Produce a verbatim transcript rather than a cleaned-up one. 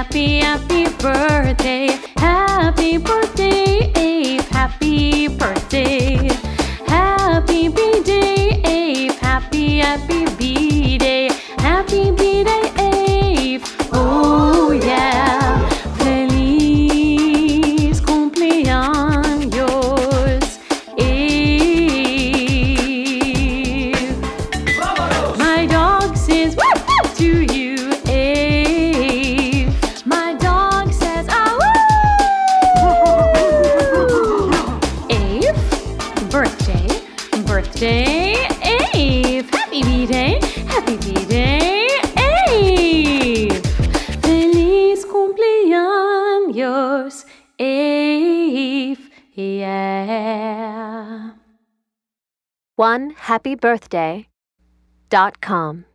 happy, happy birthday. Happy birthday, Abe. Happy birthday. Happy B-Day, Abe. Happy, happy B-Day. Happy B-Day, Abe. Oh yeah. Feliz cumpleaños, Abe. My dog says woo woo to you, Abe. My dog says ah woo. Abe, birthday, birthday, Abe. Happy B-Day, happy B-Day, Abe. Feliz cumpleaños, Abe. Yeah. one happy birthday dot com